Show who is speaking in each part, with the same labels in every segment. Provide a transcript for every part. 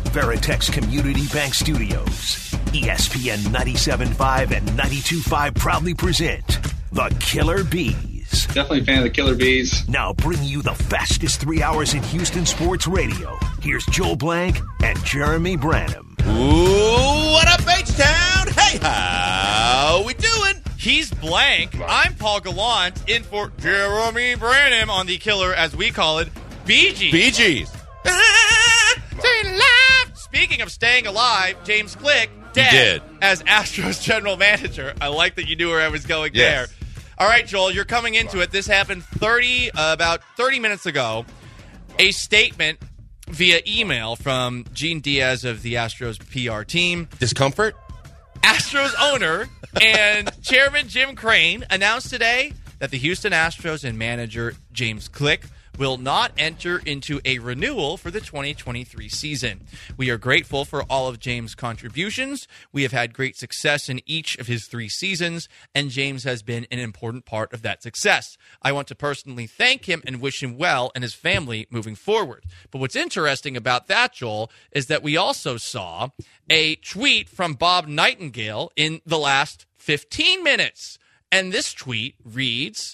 Speaker 1: Veritex Community Bank Studios, ESPN 97.5 and 92.5 proudly present The Killer Bees.
Speaker 2: Definitely a fan of the Killer Bees.
Speaker 1: Now bringing you the fastest 3 hours in Houston sports radio. Here's Joel Blank and Jeremy Branham.
Speaker 3: Ooh, what up, H-Town? Hey, how we doing?
Speaker 4: He's Blank. I'm Paul Gallant, in for Jeremy Branham on the Killer, as we call it, Bee Gees.
Speaker 3: Bee Gees.
Speaker 4: Staying alive. Speaking of staying alive, James Click, dead as Astros general manager. I like that you knew where I was going there. All right, Joel, you're coming into it. This happened about 30 minutes ago. A statement via email from Gene Diaz of the Astros PR team.
Speaker 3: Discomfort?
Speaker 4: Astros owner and chairman Jim Crane announced today that the Houston Astros and manager James Click will not enter into a renewal for the 2023 season. We are grateful for all of James' contributions. We have had great success in each of his 3 seasons, and James has been an important part of that success. I want to personally thank him and wish him well and his family moving forward. But what's interesting about that, Joel, is that we also saw a tweet from Bob Nightingale in the last 15 minutes. And this tweet reads,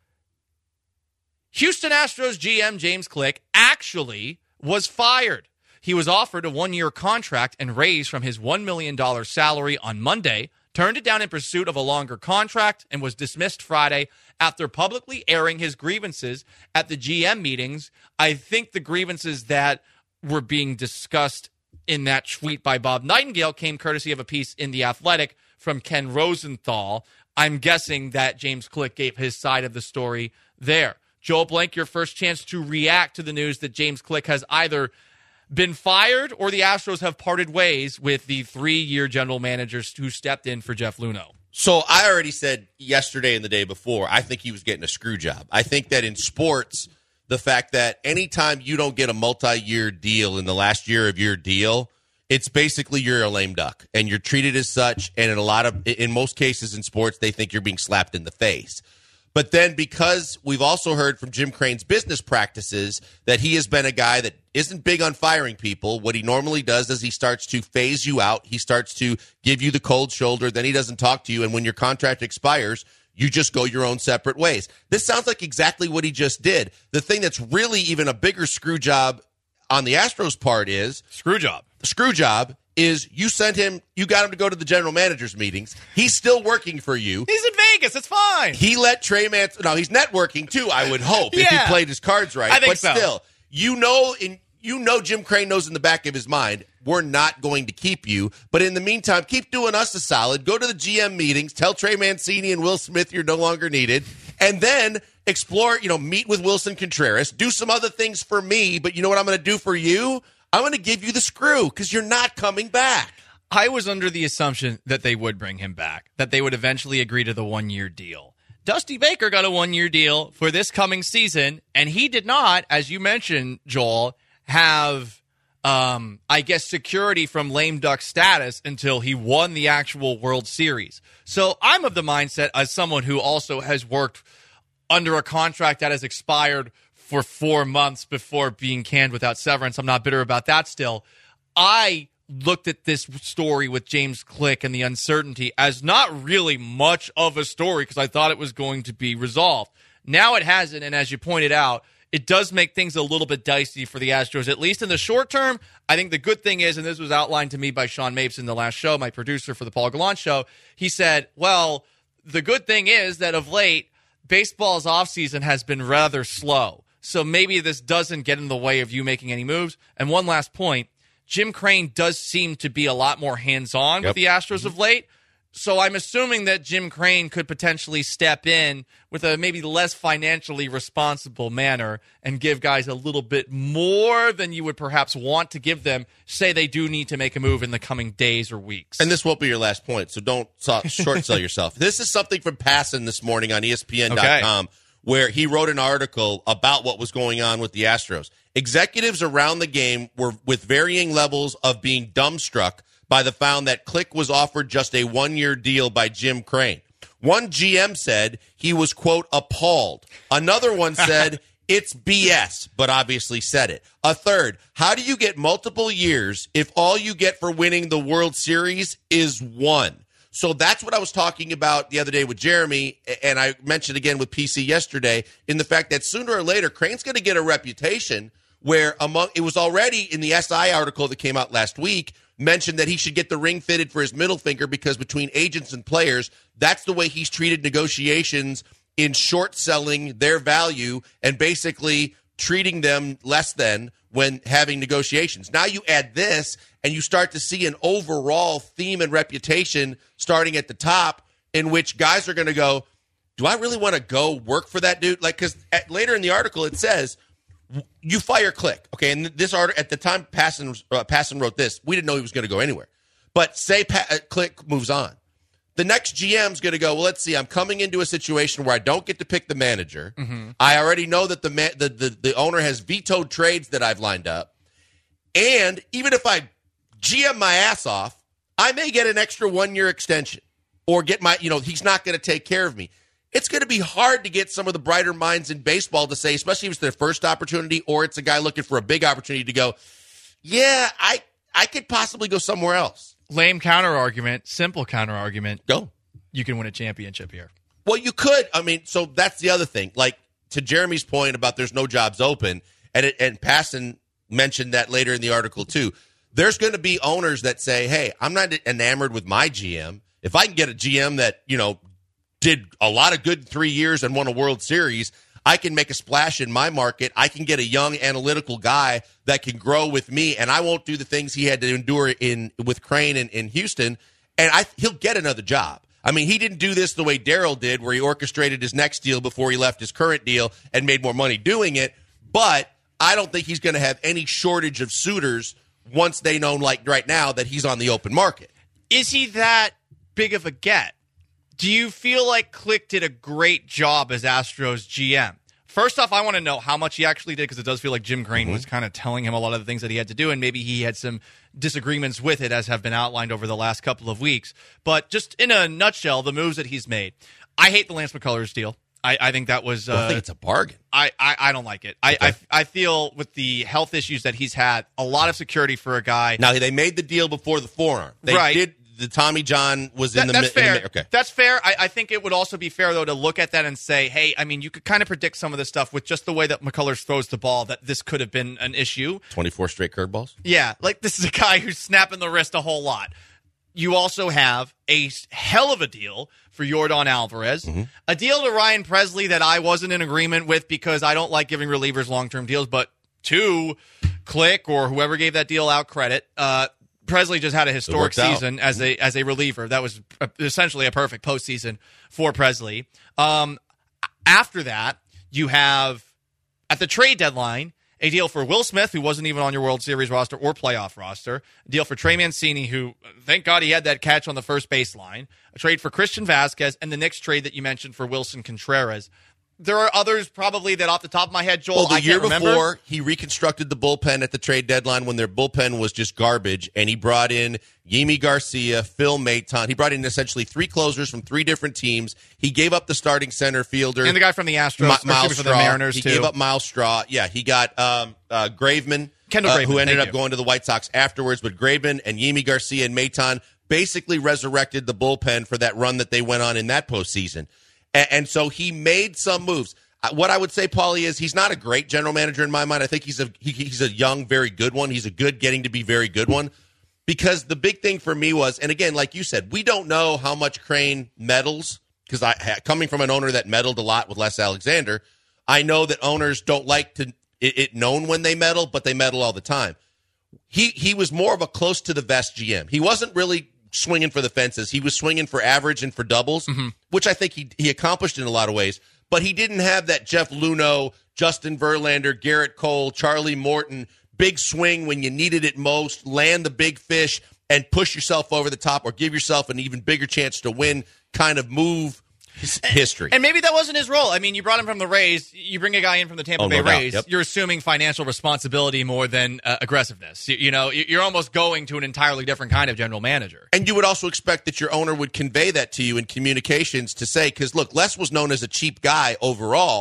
Speaker 4: Houston Astros GM James Click actually was fired. He was offered a 1-year contract and raise from his $1 million salary on Monday, turned it down in pursuit of a longer contract, and was dismissed Friday after publicly airing his grievances at the GM meetings. I think the grievances that were being discussed in that tweet by Bob Nightingale came courtesy of a piece in The Athletic from Ken Rosenthal. I'm guessing that James Click gave his side of the story there. Joel Blank, your first chance to react to the news that James Click has either been fired or the Astros have parted ways with the 3-year general managers who stepped in for Jeff Luhnow.
Speaker 3: So I already said yesterday and the day before, I think he was getting a screw job. I think that in sports, the fact that anytime you don't get a multi-year deal in the last year of your deal, it's basically you're a lame duck and you're treated as such. And in most cases in sports, they think you're being slapped in the face. But then because we've also heard from Jim Crane's business practices that he has been a guy that isn't big on firing people, what he normally does is he starts to phase you out. He starts to give you the cold shoulder. Then he doesn't talk to you. And when your contract expires, you just go your own separate ways. This sounds like exactly what he just did. The thing that's really even a bigger screw job on the Astros part is
Speaker 4: Screw job
Speaker 3: is you got him to go to the general manager's meetings. He's still working for you.
Speaker 4: He's in Vegas. It's fine.
Speaker 3: He let Trey Mancini. No, he's networking too, I would hope, if he played his cards right.
Speaker 4: I think
Speaker 3: but
Speaker 4: so.
Speaker 3: Still, you know Jim Crane knows in the back of his mind, we're not going to keep you. But in the meantime, keep doing us a solid. Go to the GM meetings. Tell Trey Mancini and Will Smith you're no longer needed. And then explore, meet with Wilson Contreras. Do some other things for me. But you know what I'm going to do for you? I'm going to give you the screw because you're not coming back.
Speaker 4: I was under the assumption that they would bring him back, that they would eventually agree to the 1-year deal. Dusty Baker got a 1-year deal for this coming season, and he did not, as you mentioned, Joel, have, security from lame duck status until he won the actual World Series. So I'm of the mindset, as someone who also has worked under a contract that has expired for 4 months before being canned without severance. I'm not bitter about that still. I looked at this story with James Click and the uncertainty as not really much of a story because I thought it was going to be resolved. Now it hasn't, and as you pointed out, it does make things a little bit dicey for the Astros, at least in the short term. I think the good thing is, and this was outlined to me by Sean Mapes in the last show, my producer for the Paul Gallant Show, he said, well, the good thing is that of late, baseball's offseason has been rather slow. So maybe this doesn't get in the way of you making any moves. And one last point, Jim Crane does seem to be a lot more hands-on with the Astros of late. So I'm assuming that Jim Crane could potentially step in with a maybe less financially responsible manner and give guys a little bit more than you would perhaps want to give them, say they do need to make a move in the coming days or weeks.
Speaker 3: And this won't be your last point, so don't short sell yourself. This is something from Passan this morning on ESPN.com, where he wrote an article about what was going on with the Astros. Executives around the game were with varying levels of being dumbstruck by the fact that Click was offered just a 1-year deal by Jim Crane. One GM said he was, quote, appalled. Another one said It's BS, but obviously said it. A third, how do you get multiple years if all you get for winning the World Series is one? So that's what I was talking about the other day with Jeremy, and I mentioned again with PC yesterday, in the fact that sooner or later, Crane's going to get a reputation where it was already in the SI article that came out last week, mentioned that he should get the ring fitted for his middle finger because between agents and players, that's the way he's treated negotiations in short selling their value and basically treating them less than when having negotiations. Now you add this and you start to see an overall theme and reputation starting at the top in which guys are going to go, do I really want to go work for that dude? Like, because later in the article it says, you fire Click. Okay, and this article, at the time Passan wrote this, we didn't know he was going to go anywhere. But say Click moves on. The next GM's going to go, well, let's see, I'm coming into a situation where I don't get to pick the manager. Mm-hmm. I already know that the owner has vetoed trades that I've lined up. And even if I GM my ass off, I may get an extra 1-year extension or get he's not going to take care of me. It's going to be hard to get some of the brighter minds in baseball to say, especially if it's their first opportunity or it's a guy looking for a big opportunity to go, yeah, I could possibly go somewhere else.
Speaker 4: Lame counter-argument, simple counter-argument.
Speaker 3: Go.
Speaker 4: You can win a championship here.
Speaker 3: Well, you could. I mean, so that's the other thing. Like, to Jeremy's point about there's no jobs open, and Passan mentioned that later in the article too, there's going to be owners that say, hey, I'm not enamored with my GM. If I can get a GM that, did a lot of good in 3 years and won a World Series, I can make a splash in my market. I can get a young analytical guy that can grow with me, and I won't do the things he had to endure with Crane in Houston, and he'll get another job. I mean, he didn't do this the way Darryl did, where he orchestrated his next deal before he left his current deal and made more money doing it, but I don't think he's going to have any shortage of suitors once they know, like right now, that he's on the open market.
Speaker 4: Is he that big of a get? Do you feel like Click did a great job as Astros GM? First off, I want to know how much he actually did, because it does feel like Jim Crane was kind of telling him a lot of the things that he had to do, and maybe he had some disagreements with it, as have been outlined over the last couple of weeks. But just in a nutshell, the moves that he's made. I hate the Lance McCullers deal. I think that was...
Speaker 3: I think it's a bargain.
Speaker 4: I don't like it.
Speaker 3: Okay.
Speaker 4: I feel with the health issues that he's had, a lot of security for a guy...
Speaker 3: Now, they made the deal before the forearm. They did... The Tommy John was in the
Speaker 4: That's fair.
Speaker 3: Okay.
Speaker 4: That's fair. I think it would also be fair, though, to look at that and say, hey, I mean, you could kind of predict some of this stuff with just the way that McCullers throws the ball, that this could have been an issue.
Speaker 3: 24 straight curveballs?
Speaker 4: Yeah. Like, this is a guy who's snapping the wrist a whole lot. You also have a hell of a deal for Yordan Alvarez, a deal to Ryan Presley that I wasn't in agreement with because I don't like giving relievers long-term deals, but to Click or whoever gave that deal out credit, Presley just had a historic season as a reliever. That was essentially a perfect postseason for Presley. After that, you have, at the trade deadline, a deal for Will Smith, who wasn't even on your World Series roster or playoff roster. A deal for Trey Mancini, who, thank God he had that catch on the first baseline. A trade for Christian Vasquez, and the next trade that you mentioned for Wilson Contreras. There are others probably that off the top of my head, Joel, I can't remember. The year before,
Speaker 3: he reconstructed the bullpen at the trade deadline when their bullpen was just garbage, and he brought in Yimi Garcia, Phil Maton. He brought in essentially 3 closers from 3 different teams. He gave up the starting center fielder.
Speaker 4: And the guy from the Astros,
Speaker 3: Miles
Speaker 4: for
Speaker 3: Straw.
Speaker 4: The Mariners,
Speaker 3: he
Speaker 4: too.
Speaker 3: gave up Miles Straw. Yeah, he got Graveman,
Speaker 4: Kendall Graveman,
Speaker 3: who ended up going to the White Sox afterwards. But Graveman and Yimi Garcia and Maton basically resurrected the bullpen for that run that they went on in that postseason. And so he made some moves. What I would say, Paulie, is he's not a great general manager in my mind. I think he's a young, very good one. He's a good, getting to be very good one. Because the big thing for me was, and again, like you said, we don't know how much Crane meddles. Because coming from an owner that meddled a lot with Les Alexander, I know that owners don't like it known when they meddle, but they meddle all the time. He was more of a close to the vest GM. He wasn't really swinging for the fences. He was swinging for average and for doubles, which I think he accomplished in a lot of ways. But he didn't have that Jeff Luhnow, Justin Verlander, Garrett Cole, Charlie Morton, big swing when you needed it most, land the big fish, and push yourself over the top or give yourself an even bigger chance to win kind of move history.
Speaker 4: And maybe that wasn't his role. I mean, you brought him from the Rays. You bring a guy in from the Tampa Bay Rays. Yep. You're assuming financial responsibility more than aggressiveness. You're almost going to an entirely different kind of general manager.
Speaker 3: And you would also expect that your owner would convey that to you in communications to say, because, look, Les was known as a cheap guy overall,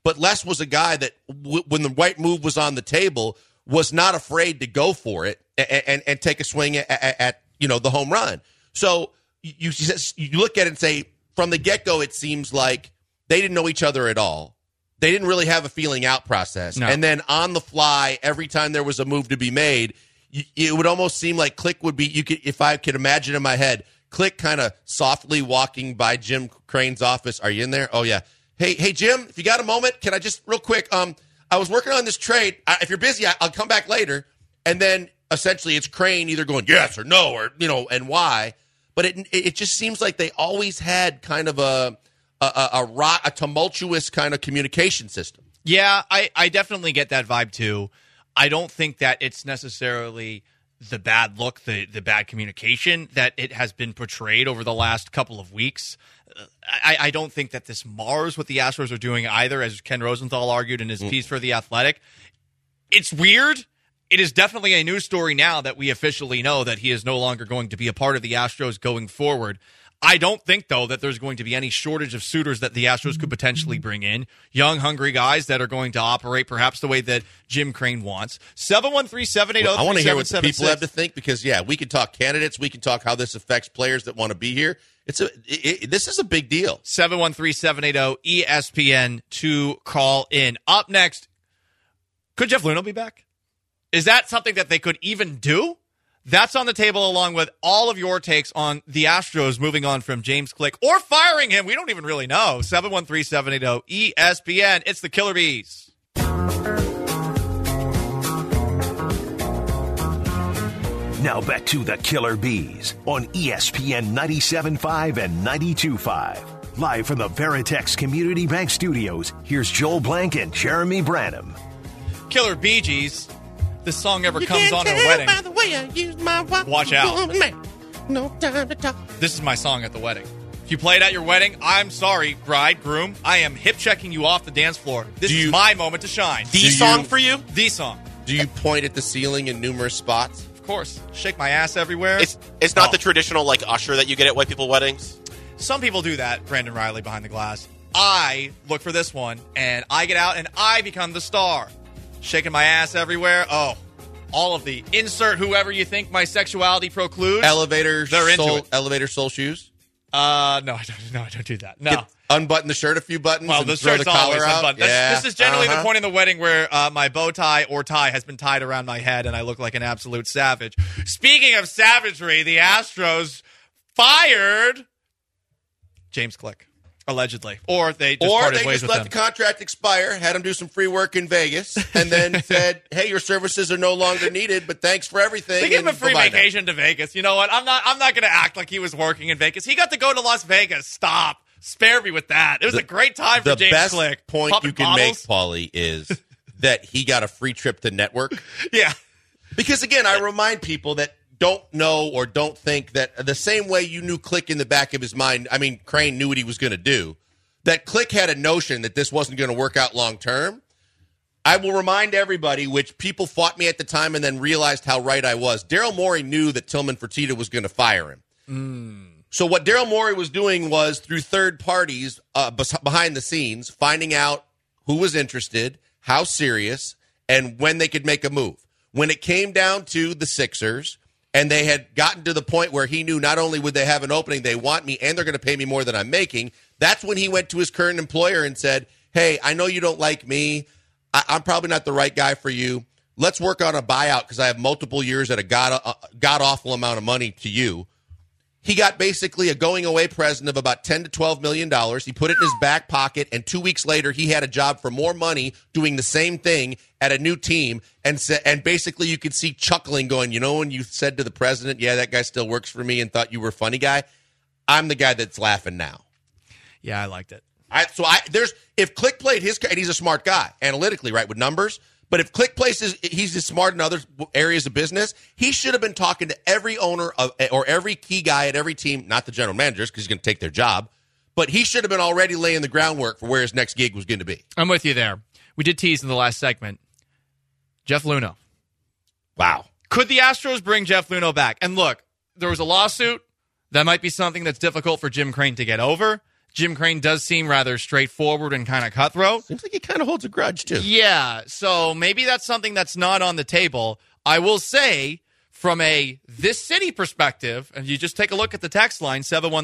Speaker 3: but Les was a guy that when the right move was on the table was not afraid to go for it and take a swing at the home run. So you look at it and say, from the get-go, it seems like they didn't know each other at all. They didn't really have a feeling out process. No. And then on the fly, every time there was a move to be made, it would almost seem like Click would be, if I could imagine in my head, Click kind of softly walking by Jim Crane's office. Are you in there? Oh, yeah. Hey, Jim, if you got a moment, can I just real quick, I was working on this trade. If you're busy, I'll come back later. And then essentially it's Crane either going yes or no or, and why. But it just seems like they always had kind of a tumultuous kind of communication system.
Speaker 4: Yeah, I definitely get that vibe too. I don't think that it's necessarily the bad look, the bad communication that it has been portrayed over the last couple of weeks. I don't think that this mars what the Astros are doing either, as Ken Rosenthal argued in his piece for The Athletic. It's weird. It is definitely a news story now that we officially know that he is no longer going to be a part of the Astros going forward. I don't think, though, that there's going to be any shortage of suitors that the Astros could potentially bring in. Young, hungry guys that are going to operate perhaps the way that Jim Crane wants. 713-780-3776.
Speaker 3: I want to hear what the people have to think because, we can talk candidates. We can talk how this affects players that want to be here. This is a big deal.
Speaker 4: 713-780-ESPN to call in. Up next, could Jeff Luhnow be back? Is that something that they could even do? That's on the table along with all of your takes on the Astros moving on from James Click or firing him. We don't even really know. 713-780-ESPN. It's the Killer Bees.
Speaker 1: Now back to the Killer Bees on ESPN 97.5 and 92.5. Live from the Veritex Community Bank Studios, here's Joel Blank and Jeremy Branham.
Speaker 4: Killer Bee Gees. This song ever comes on at a wedding.
Speaker 2: By the way I use my
Speaker 4: watch out.
Speaker 2: No time to talk.
Speaker 4: This is my song at the wedding. If you play it at your wedding, I'm sorry, bride, groom. I am hip-checking you off the dance floor. This is my moment to shine.
Speaker 5: The song for you?
Speaker 4: The song.
Speaker 3: Do you point at the ceiling in numerous spots?
Speaker 4: Of course. Shake my ass everywhere.
Speaker 5: It's not the traditional, usher that you get at white people weddings?
Speaker 4: Some people do that, Brandon Riley behind the glass. I look for this one, and I get out, and I become the star. Shaking my ass everywhere. Oh, all of the insert whoever you think my sexuality precludes.
Speaker 3: Elevator
Speaker 4: soul
Speaker 3: shoes?
Speaker 4: No, I don't do that. No.
Speaker 3: Unbutton the shirt a few buttons and
Speaker 4: the
Speaker 3: throw the collar out.
Speaker 4: Unbuttoned. This is generally the point in the wedding where my bow tie or tie has been tied around my head and I look like an absolute savage. Speaking of savagery, the Astros fired James Click. Allegedly. Or they just parted ways with him.
Speaker 3: Let the contract expire, had him do some free work in Vegas, and then said, hey, your services are no longer needed, but thanks for everything.
Speaker 4: They gave him a free vacation to Vegas. You know what? I'm not going to act like he was working in Vegas. He got to go to Las Vegas. Stop. Spare me with that. It was a great time for James Click.
Speaker 3: The best point you can make, Paulie, is that he got a free trip to Network.
Speaker 4: Yeah.
Speaker 3: Because, again, I remind people that don't know or don't think that the same way you knew Click in the back of his mind, I mean, Crane knew what he was going to do, that Click had a notion that this wasn't going to work out long term. I will remind everybody, which people fought me at the time and then realized how right I was. Daryl Morey knew that Tillman Fertitta was going to fire him. So what Daryl Morey was doing was, through third parties behind the scenes, finding out who was interested, how serious, and when they could make a move. When it came down to the Sixers, and they had gotten to the point where he knew not only would they have an opening, they want me, and they're going to pay me more than I'm making. That's when he went to his current employer and said, hey, I know you don't like me. I'm probably not the right guy for you. Let's work on a buyout because I have multiple years at a god-awful amount of money to you. He got basically a going-away present of about $10 to $12 million. He put it in his back pocket, and 2 weeks later, he had a job for more money doing the same thing at a new team. And basically, you could see chuckling going, you know when you said to the president, yeah, that guy still works for me and thought you were a funny guy? I'm the guy that's laughing now.
Speaker 4: Yeah, I liked it.
Speaker 3: If Click played his, and he's a smart guy, analytically, right, with numbers, but if Click plays he's as smart in other areas of business, he should have been talking to every owner or every key guy at every team, not the general managers because he's going to take their job, but he should have been already laying the groundwork for where his next gig was going to be.
Speaker 4: I'm with you there. We did tease in the last segment. Jeff Luhnow.
Speaker 3: Wow.
Speaker 4: Could the Astros bring Jeff Luhnow back? And look, there was a lawsuit. That might be something that's difficult for Jim Crane to get over. Jim Crane does seem rather straightforward and kind of cutthroat.
Speaker 3: Seems like he kind of holds a grudge, too.
Speaker 4: Yeah, so maybe that's something that's not on the table. I will say, from a this city perspective, and you just take a look at the text line,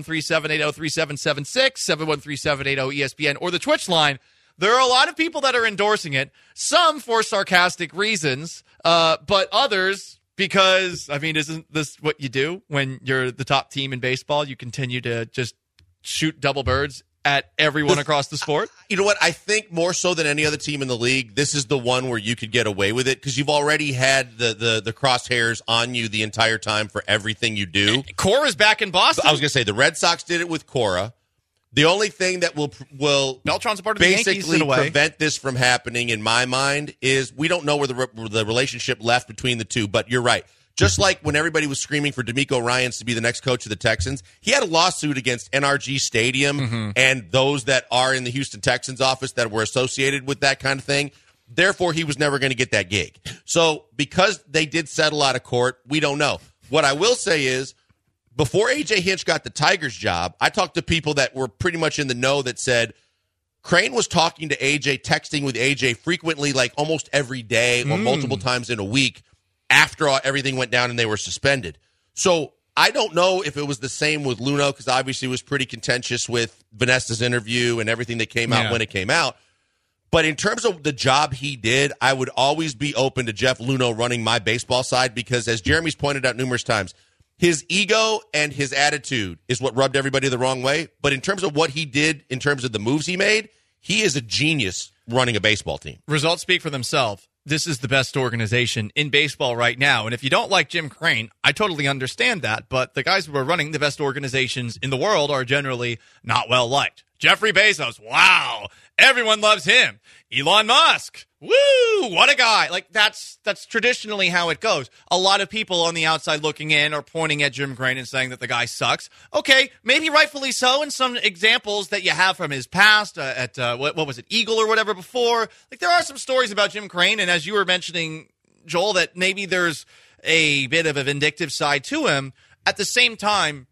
Speaker 4: 713-780-3776, 713-780-ESPN, or the Twitch line, there are a lot of people that are endorsing it, some for sarcastic reasons, but others because, I mean, isn't this what you do when you're the top team in baseball? You continue to just shoot double birds at everyone across the sport?
Speaker 3: You know what? I think more so than any other team in the league, this is the one where you could get away with it because you've already had the crosshairs on you the entire time for everything you do.
Speaker 4: Cora's back in Boston.
Speaker 3: I was going to say, the Red Sox did it with Cora. The only thing that will
Speaker 4: Beltran's a part of the Yankees
Speaker 3: basically
Speaker 4: in a way.
Speaker 3: prevent this from happening, in my mind, is we don't know where the relationship left between the two. But you're right. Just like when everybody was screaming for D'Amico Ryans to be the next coach of the Texans, he had a lawsuit against NRG Stadium and those that are in the Houston Texans office that were associated with that kind of thing. Therefore, he was never going to get that gig. So because they did settle out of court, we don't know. What I will say is, before A.J. Hinch got the Tigers job, I talked to people that were pretty much in the know that said Crane was talking to A.J., texting with A.J. frequently, like almost every day or multiple times in a week after everything went down and they were suspended. So I don't know if it was the same with Luno, because obviously it was pretty contentious with Vanessa's interview and everything that came out when it came out. But in terms of the job he did, I would always be open to Jeff Luno running my baseball side because, as Jeremy's pointed out numerous times, his ego and his attitude is what rubbed everybody the wrong way. But in terms of what he did, in terms of the moves he made, he is a genius running a baseball team.
Speaker 4: Results speak for themselves. This is the best organization in baseball right now. And if you don't like Jim Crane, I totally understand that. But the guys who are running the best organizations in the world are generally not well liked. Jeffrey Bezos, wow, everyone loves him. Elon Musk, woo, what a guy. Like, that's traditionally how it goes. A lot of people on the outside looking in are pointing at Jim Crane and saying that the guy sucks. Okay, maybe rightfully so in some examples that you have from his past at what was it, Eagle or whatever before. Like, there are some stories about Jim Crane, and as you were mentioning, Joel, that maybe there's a bit of a vindictive side to him. At the same time,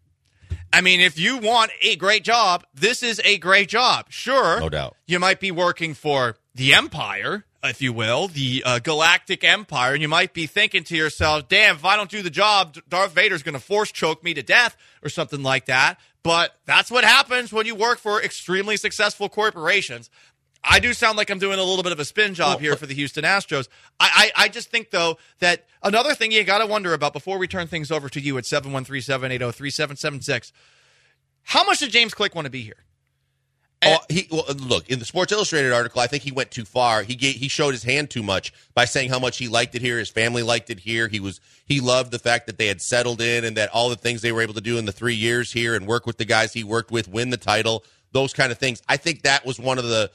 Speaker 4: I mean, if you want a great job, this is a great job. Sure.
Speaker 3: No doubt.
Speaker 4: You might be working for the Empire, if you will, the Galactic Empire, and you might be thinking to yourself, damn, if I don't do the job, Darth Vader's going to force choke me to death or something like that. But that's what happens when you work for extremely successful corporations. I do sound like I'm doing a little bit of a spin job here for the Houston Astros. I just think, though, that another thing you got to wonder about before we turn things over to you at 713-780-3776, how much did James Click want to be here?
Speaker 3: Look, in the Sports Illustrated article, I think he went too far. He showed his hand too much by saying how much he liked it here. His family liked it here. He loved the fact that they had settled in and that all the things they were able to do in the 3 years here and work with the guys he worked with, win the title, those kind of things. I think that was one of the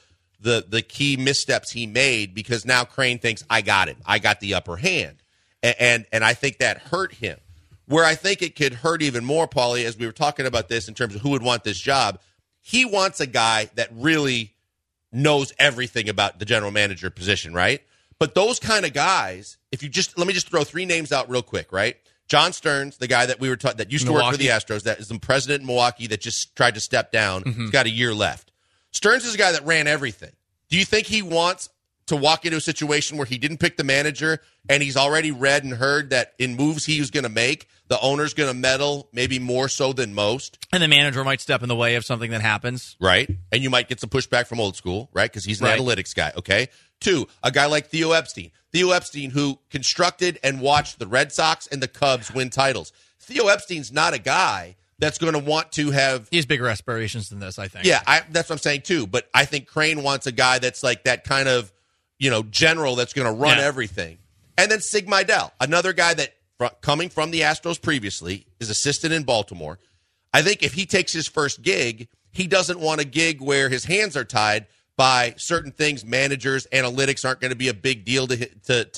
Speaker 3: key missteps he made because now Crane thinks, I got it. I got the upper hand. And I think that hurt him. Where I think it could hurt even more, Paulie, as we were talking about this in terms of who would want this job, he wants a guy that really knows everything about the general manager position, right? But those kind of guys, let me just throw three names out real quick, right? John Stearns, the guy that we were that used to work for the Astros, that is the president in Milwaukee that just tried to step down. He's got a year left. Stearns is a guy that ran everything. Do you think he wants to walk into a situation where he didn't pick the manager and he's already read and heard that in moves he was going to make, the owner's going to meddle maybe more so than most?
Speaker 4: And the manager might step in the way of something that happens.
Speaker 3: Right. And you might get some pushback from old school, right? Because he's an analytics guy, okay? Two, a guy like Theo Epstein. Theo Epstein, who constructed and watched the Red Sox and the Cubs win titles. Theo Epstein's not a guy that's going to want to have...
Speaker 4: He has bigger aspirations than this, I think.
Speaker 3: Yeah, that's what I'm saying, too. But I think Crane wants a guy that's like that kind of, general that's going to run everything. And then Sig Mejdal, another guy that, coming from the Astros previously, is assistant in Baltimore. I think if he takes his first gig, he doesn't want a gig where his hands are tied by certain things. Managers, analytics aren't going to be a big deal to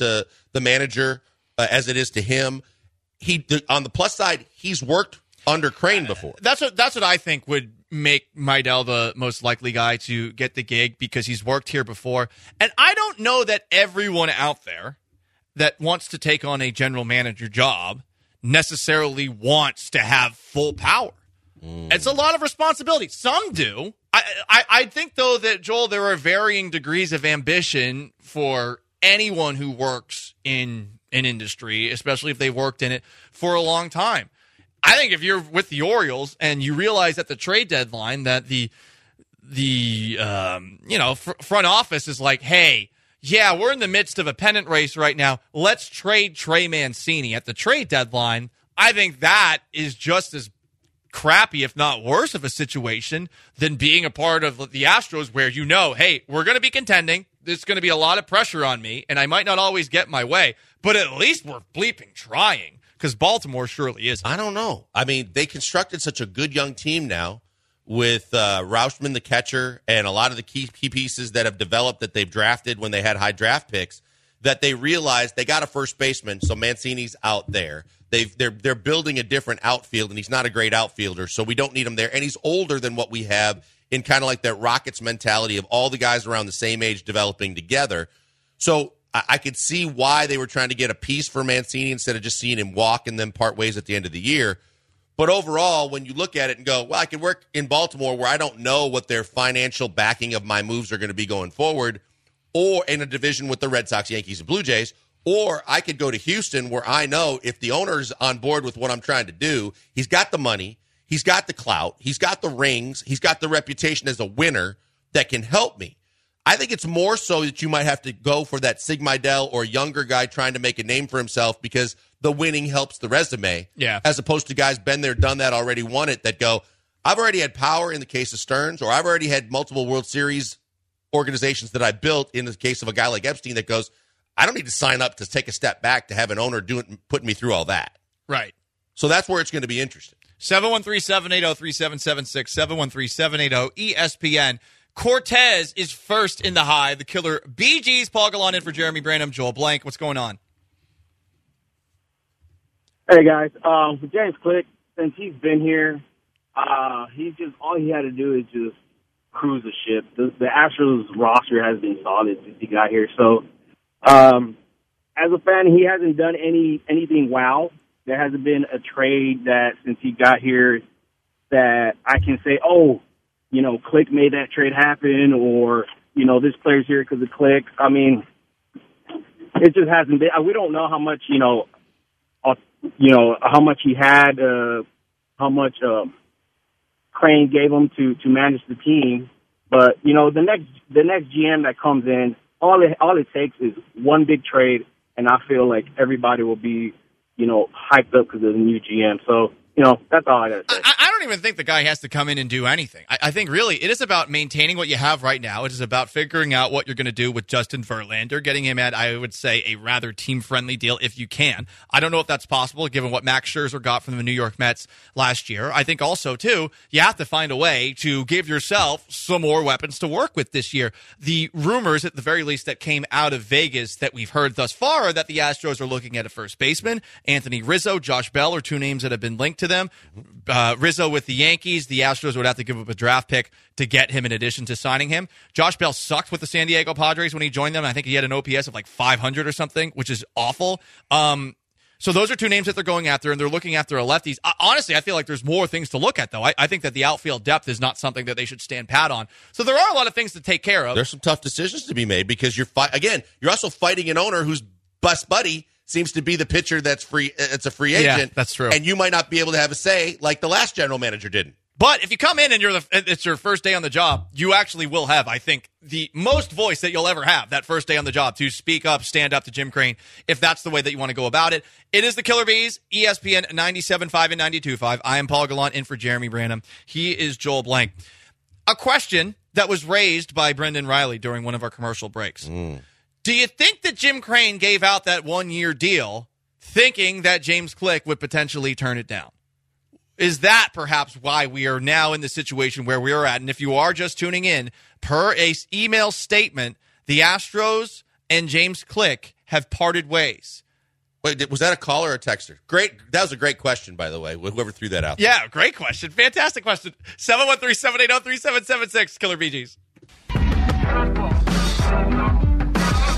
Speaker 3: the manager as it is to him. On the plus side, he's worked under Crane before.
Speaker 4: That's what I think would make Mejdal the most likely guy to get the gig because he's worked here before. And I don't know that everyone out there that wants to take on a general manager job necessarily wants to have full power. It's a lot of responsibility. Some do. I think, though, that, Joel, there are varying degrees of ambition for anyone who works in an industry, especially if they've worked in it for a long time. I think if you're with the Orioles and you realize at the trade deadline that the front office is like, hey, yeah, we're in the midst of a pennant race right now. Let's trade Trey Mancini at the trade deadline. I think that is just as crappy, if not worse, of a situation than being a part of the Astros where hey, we're going to be contending. There's going to be a lot of pressure on me, and I might not always get my way, but at least we're bleeping trying, because Baltimore surely is.
Speaker 3: I don't know. I mean, they constructed such a good young team now with Rauschman, the catcher, and a lot of the key pieces that have developed that they've drafted when they had high draft picks, that they realized they got a first baseman, so Mancini's out there. They're building a different outfield, and he's not a great outfielder, so we don't need him there. And he's older than what we have in kind of like that Rockets mentality of all the guys around the same age developing together. So I could see why they were trying to get a piece for Mancini instead of just seeing him walk and then part ways at the end of the year. But overall, when you look at it and go, well, I could work in Baltimore where I don't know what their financial backing of my moves are going to be going forward, or in a division with the Red Sox, Yankees, and Blue Jays, or I could go to Houston where I know if the owner's on board with what I'm trying to do, he's got the money, he's got the clout, he's got the rings, he's got the reputation as a winner that can help me. I think it's more so that you might have to go for that Sig Mejdal or younger guy trying to make a name for himself because the winning helps the resume, as opposed to guys been there, done that, already won it, that go, I've already had power in the case of Stearns, or I've already had multiple World Series organizations that I built in the case of a guy like Epstein that goes, I don't need to sign up to take a step back to have an owner putting me through all that.
Speaker 4: Right.
Speaker 3: So that's where it's going to be interesting.
Speaker 4: 713-780-3776, 713-780-ESPN. Cortez is first in the high. The Killer Bee Gees. Paul Gallant in for Jeremy Branham. Joel Blank. What's going on?
Speaker 6: Hey, guys. For James Click, since he's been here, all he had to do is just cruise the ship. The Astros roster has been solid since he got here. So, as a fan, he hasn't done anything wow. There hasn't been a trade that since he got here that I can say, Click made that trade happen, or, this player's here because of Click. I mean, it just hasn't been. We don't know how much, how much he had, how much Crane gave him to manage the team. But, the next GM that comes in, all it takes is one big trade, and I feel like everybody will be, hyped up because of the new GM. So, that's all I got to say.
Speaker 4: I don't even think the guy has to come in and do anything. I think really it is about maintaining what you have right now. It is about figuring out what you're going to do with Justin Verlander, getting him at, I would say, a rather team-friendly deal if you can. I don't know if that's possible given what Max Scherzer got from the New York Mets last year. I think also, too, you have to find a way to give yourself some more weapons to work with this year. The rumors, at the very least, that came out of Vegas that we've heard thus far are that the Astros are looking at a first baseman. Anthony Rizzo, Josh Bell are two names that have been linked to them. Rizzo with the Yankees, the Astros would have to give up a draft pick to get him in addition to signing him. Josh Bell sucked with the San Diego Padres when he joined them. I think he had an OPS of like 500 or something, which is awful. So those are two names that they're going after, and they're looking after a lefties. Honestly, I feel like there's more things to look at, though. I think that the outfield depth is not something that they should stand pat on. So there are a lot of things to take care of.
Speaker 3: There's some tough decisions to be made because you're also fighting an owner whose best buddy seems to be the pitcher that's free. It's a free agent.
Speaker 4: Yeah, that's true.
Speaker 3: And you might not be able to have a say like the last general manager didn't.
Speaker 4: But if you come in and it's your first day on the job, you actually will have, I think, the most voice that you'll ever have that first day on the job to speak up, stand up to Jim Crane, if that's the way that you want to go about it. It is the Killer Bees, ESPN 97.5 and 92.5. I am Paul Gallant in for Jeremy Branham. He is Joel Blank. A question that was raised by Brendan Riley during one of our commercial breaks. Do you think that Jim Crane gave out that 1-year deal thinking that James Click would potentially turn it down? Is that perhaps why we are now in the situation where we are at? And if you are just tuning in, per a email statement, the Astros and James Click have parted ways.
Speaker 3: Wait, was that a caller or a texter? Great. That was a great question, by the way, whoever threw that out.
Speaker 4: Yeah, great question. Fantastic question. 713-780-3776, Killer Bee Gees.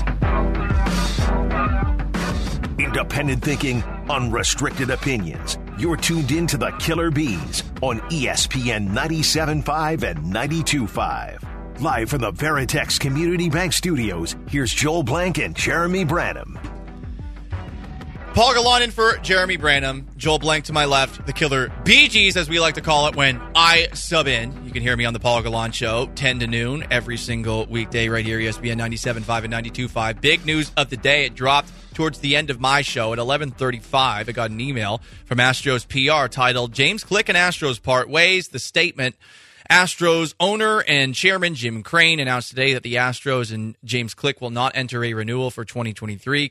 Speaker 1: Independent thinking, unrestricted opinions. You're tuned in to the Killer Bees on ESPN 97.5 and 92.5. Live from the Veritex Community Bank Studios, here's Joel Blank and Jeremy Branham.
Speaker 4: Paul Gallant in for Jeremy Branham. Joel Blank to my left. The Killer Bee Gees, as we like to call it when I sub in. You can hear me on the Paul Gallant Show, 10 to noon, every single weekday right here, ESPN 97.5 and 92.5. Big news of the day. It dropped towards the end of my show at 11:35. I got an email from Astros PR titled, James Click and Astros Part Ways. The statement, Astros owner and chairman Jim Crane announced today that the Astros and James Click will not enter a renewal for 2023.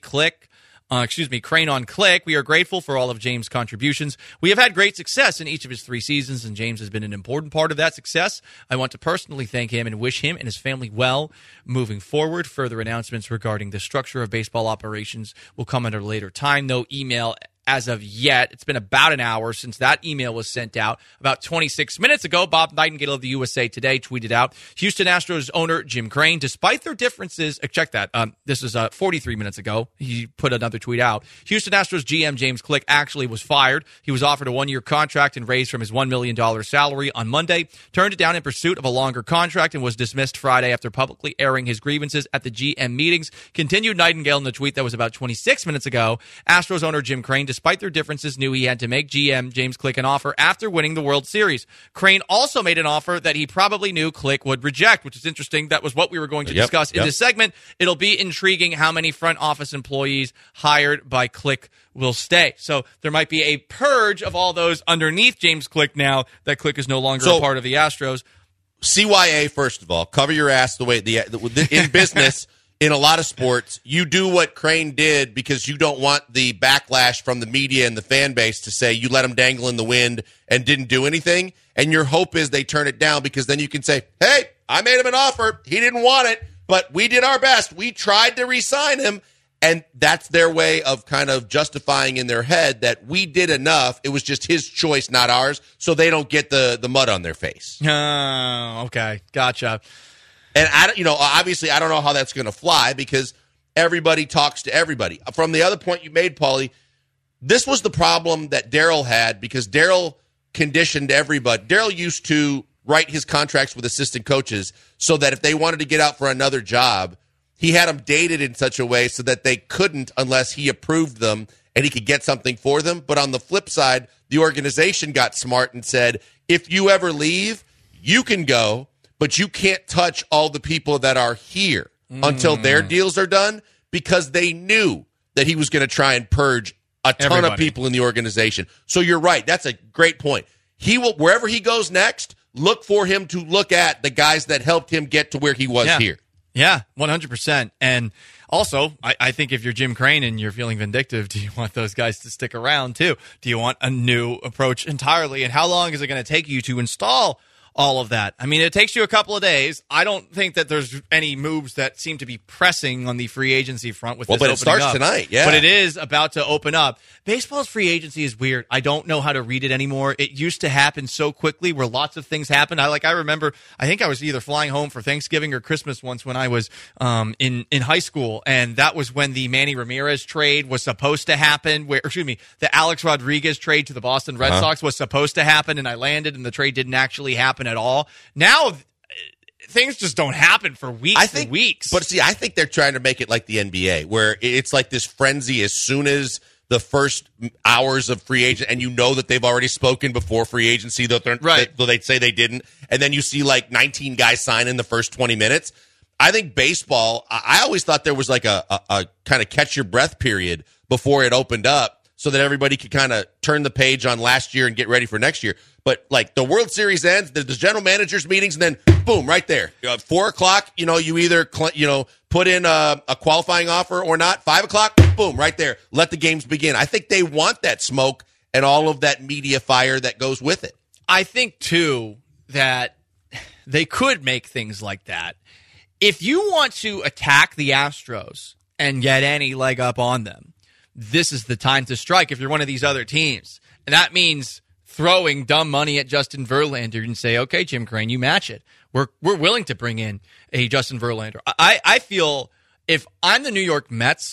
Speaker 4: Crane on Click. We are grateful for all of James' contributions. We have had great success in each of his 3 seasons, and James has been an important part of that success. I want to personally thank him and wish him and his family well moving forward. Further announcements regarding the structure of baseball operations will come at a later time. No email as of yet. It's been about an hour since that email was sent out. About 26 minutes ago, Bob Nightingale of the USA Today tweeted out, Houston Astros owner Jim Crane, despite their differences, check that, this is 43 minutes ago, he put another tweet out. Houston Astros GM James Click actually was fired. He was offered a 1-year contract and raised from his $1 million salary on Monday, turned it down in pursuit of a longer contract, and was dismissed Friday after publicly airing his grievances at the GM meetings. Continued Nightingale in the tweet that was about 26 minutes ago. Astros owner Jim Crane, despite their differences, knew he had to make GM James Click an offer after winning the World Series. Crane also made an offer that he probably knew Click would reject, which is interesting. That was what we were going to discuss in this segment. It'll be intriguing how many front office employees hired by Click will stay. So there might be a purge of all those underneath James Click now that Click is no longer a part of the Astros.
Speaker 3: CYA, first of all, cover your ass the way in business. In a lot of sports, you do what Crane did because you don't want the backlash from the media and the fan base to say you let him dangle in the wind and didn't do anything. And your hope is they turn it down because then you can say, hey, I made him an offer. He didn't want it, but we did our best. We tried to re-sign him. And that's their way of kind of justifying in their head that we did enough. It was just his choice, not ours, so they don't get the mud on their face.
Speaker 4: Oh, okay. Gotcha.
Speaker 3: And obviously, I don't know how that's going to fly because everybody talks to everybody. From the other point you made, Paulie, this was the problem that Darryl had because Darryl conditioned everybody. Darryl used to write his contracts with assistant coaches so that if they wanted to get out for another job, he had them dated in such a way so that they couldn't unless he approved them and he could get something for them. But on the flip side, the organization got smart and said, if you ever leave, you can go. But you can't touch all the people that are here until their deals are done because they knew that he was going to try and purge a ton of people in the organization. So you're right. That's a great point. He will, wherever he goes next, look for him to look at the guys that helped him get to where he was here.
Speaker 4: Yeah, 100%. And also, I think if you're Jim Crane and you're feeling vindictive, do you want those guys to stick around too? Do you want a new approach entirely? And how long is it going to take you to install all of that? I mean, it takes you a couple of days. I don't think that there's any moves that seem to be pressing on the free agency front with this opening up.
Speaker 3: But it starts tonight, yeah.
Speaker 4: But it is about to open up. Baseball's free agency is weird. I don't know how to read it anymore. It used to happen so quickly where lots of things happened. I remember, I think I was either flying home for Thanksgiving or Christmas once when I was in high school, and that was when the Manny Ramirez trade was supposed to happen, the Alex Rodriguez trade to the Boston Red Sox was supposed to happen, and I landed, and the trade didn't actually happen at all. Now, things just don't happen for weeks and weeks.
Speaker 3: But see, I think they're trying to make it like the NBA, where it's like this frenzy as soon as the first hours of free agent, and you know that they've already spoken before free agency, though they'd say they didn't, and then you see like 19 guys sign in the first 20 minutes. I think baseball, I always thought there was like a kind of catch your breath period before it opened up so that everybody could kind of turn the page on last year and get ready for next year. But like the World Series ends, there's general managers meetings, and then boom, right there, 4:00. You either put in a qualifying offer or not. 5:00, boom, right there. Let the games begin. I think they want that smoke and all of that media fire that goes with it.
Speaker 4: I think too that they could make things like that. If you want to attack the Astros and get any leg up on them, this is the time to strike. If you're one of these other teams, and that means throwing dumb money at Justin Verlander and say, okay, Jim Crane, you match it. We're willing to bring in a Justin Verlander. I feel if I'm the New York Mets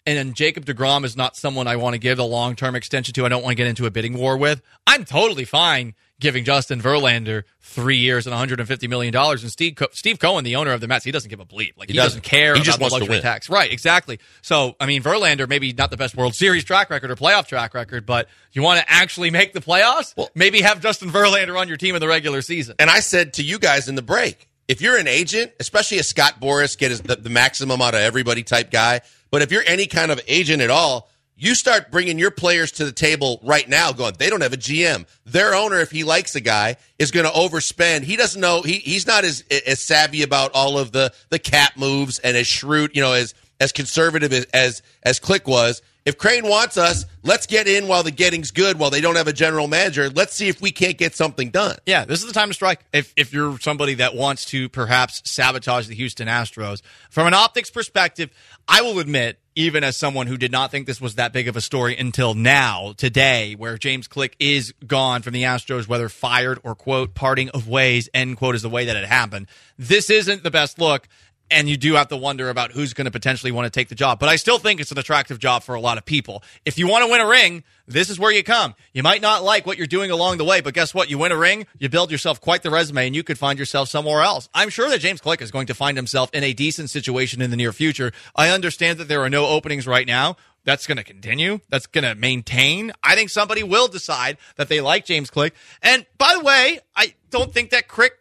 Speaker 4: and Jacob deGrom is not someone I want to give a long-term extension to, I don't want to get into a bidding war with, I'm totally fine giving Justin Verlander 3 years and $150 million. And Steve Cohen, the owner of the Mets, he doesn't give a bleep. Like, he doesn't care
Speaker 3: he
Speaker 4: about
Speaker 3: just
Speaker 4: the
Speaker 3: wants to
Speaker 4: luxury
Speaker 3: win.
Speaker 4: tax. Right, exactly. So, I mean, Verlander, maybe not the best World Series track record or playoff track record, but you want to actually make the playoffs?
Speaker 3: Well,
Speaker 4: maybe have Justin Verlander on your team in the regular season.
Speaker 3: And I said to you guys in the break, if you're an agent, especially a Scott Boras, get the maximum out of everybody type guy, but if you're any kind of agent at all, you start bringing your players to the table right now going, they don't have a GM. Their owner, if he likes a guy, is going to overspend. He doesn't know. He's not as savvy about all of the cap moves and as shrewd, as conservative as Click was. If Crane wants us, let's get in while the getting's good, while they don't have a general manager. Let's see if we can't get something done.
Speaker 4: Yeah, this is the time to strike. If you're somebody that wants to perhaps sabotage the Houston Astros, from an optics perspective, I will admit, even as someone who did not think this was that big of a story until now, today, where James Click is gone from the Astros, whether fired or, quote, parting of ways, end quote, is the way that it happened. This isn't the best look. And you do have to wonder about who's going to potentially want to take the job. But I still think it's an attractive job for a lot of people. If you want to win a ring, this is where you come. You might not like what you're doing along the way, but guess what? You win a ring, you build yourself quite the resume, and you could find yourself somewhere else. I'm sure that James Click is going to find himself in a decent situation in the near future. I understand that there are no openings right now. That's going to continue. That's going to maintain. I think somebody will decide that they like James Click. And by the way, I don't think that Click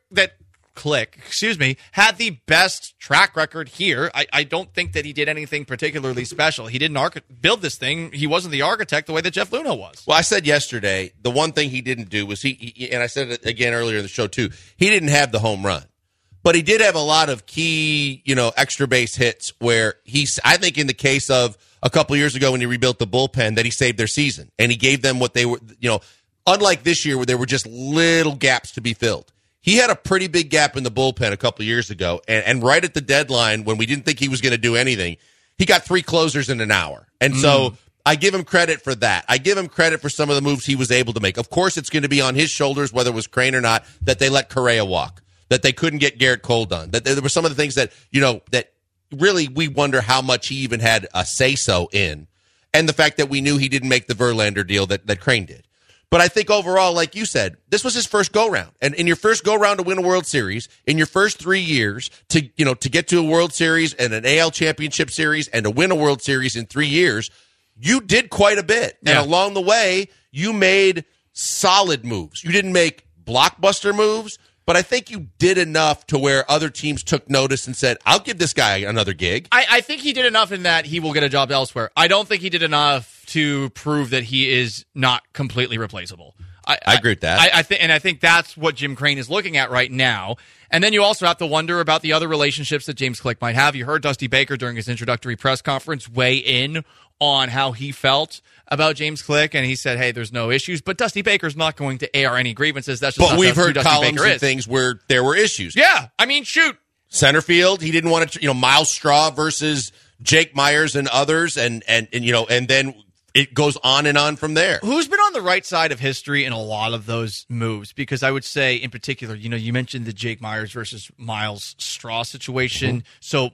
Speaker 4: had the best track record here. I don't think that he did anything particularly special. He didn't build this thing. He wasn't the architect the way that Jeff Luna was.
Speaker 3: Well, I said yesterday, the one thing he didn't do was he and I said it again earlier in the show too, he didn't have the home run. But he did have a lot of key, extra base hits where I think in the case of a couple years ago when he rebuilt the bullpen, that he saved their season. And he gave them what they were, unlike this year where there were just little gaps to be filled. He had a pretty big gap in the bullpen a couple years ago, and right at the deadline when we didn't think he was going to do anything, he got 3 closers in an hour. And so I give him credit for that. I give him credit for some of the moves he was able to make. Of course, it's going to be on his shoulders, whether it was Crane or not, that they let Correa walk, that they couldn't get Garrett Cole done, that there were some of the things that, that really we wonder how much he even had a say-so in, and the fact that we knew he didn't make the Verlander deal that Crane did. But I think overall, like you said, this was his first go-round. And in your first go-round to win a World Series, in your first 3 years to get to a World Series and an AL Championship Series and to win a World Series in 3 years, you did quite a bit.
Speaker 4: Yeah.
Speaker 3: And along the way, you made solid moves. You didn't make blockbuster moves, but I think you did enough to where other teams took notice and said, I'll give this guy another gig.
Speaker 4: I think he did enough in that he will get a job elsewhere. I don't think he did enough to prove that he is not completely replaceable.
Speaker 3: I agree with that.
Speaker 4: I think that's what Jim Crane is looking at right now. And then you also have to wonder about the other relationships that James Click might have. You heard Dusty Baker during his introductory press conference weigh in on how he felt about James Click, and he said, hey, there's no issues. But Dusty Baker's not going to air any grievances. That's just
Speaker 3: but
Speaker 4: not
Speaker 3: we've
Speaker 4: who
Speaker 3: heard
Speaker 4: Dusty
Speaker 3: columns
Speaker 4: Baker
Speaker 3: and
Speaker 4: is.
Speaker 3: things where there were issues.
Speaker 4: Yeah, I mean, shoot.
Speaker 3: Center field, he didn't want to, Miles Straw versus Jake Myers and others, and then it goes on and on from there.
Speaker 4: Who's been on the right side of history in a lot of those moves? Because I would say, in particular, you mentioned the Jake Myers versus Miles Straw situation. Mm-hmm. So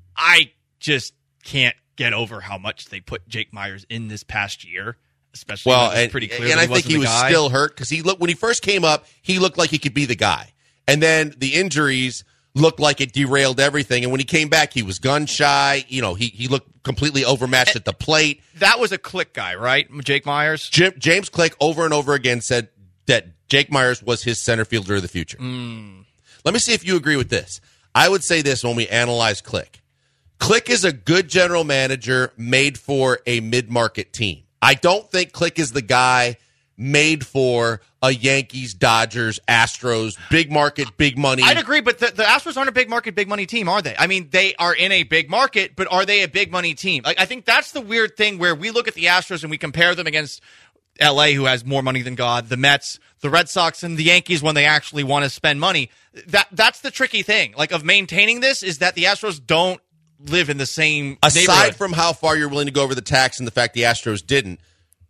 Speaker 4: I just can't get over how much they put Jake Myers in this past year, especially when it was pretty clear.
Speaker 3: And
Speaker 4: that
Speaker 3: I think he was still hurt because when he first came up, he looked like he could be the guy. And then the injuries looked like it derailed everything. And when he came back, he was gun shy. He looked completely overmatched at the plate.
Speaker 4: That was a Click guy, right? Jake Myers?
Speaker 3: James Click over and over again said that Jake Myers was his center fielder of the future. Let me see if you agree with this. I would say this when we analyze Click. Click is a good general manager made for a mid-market team. I don't think Click is the guy made for a Yankees, Dodgers, Astros, big market, big money.
Speaker 4: I'd agree, but the Astros aren't a big market, big money team, are they? I mean, they are in a big market, but are they a big money team? I think that's the weird thing where we look at the Astros and we compare them against L.A., who has more money than God, the Mets, the Red Sox, and the Yankees when they actually want to spend money. That's the tricky thing, of maintaining this, is that the Astros don't live in the same
Speaker 3: Aside from how far you're willing to go over the tax and the fact the Astros didn't,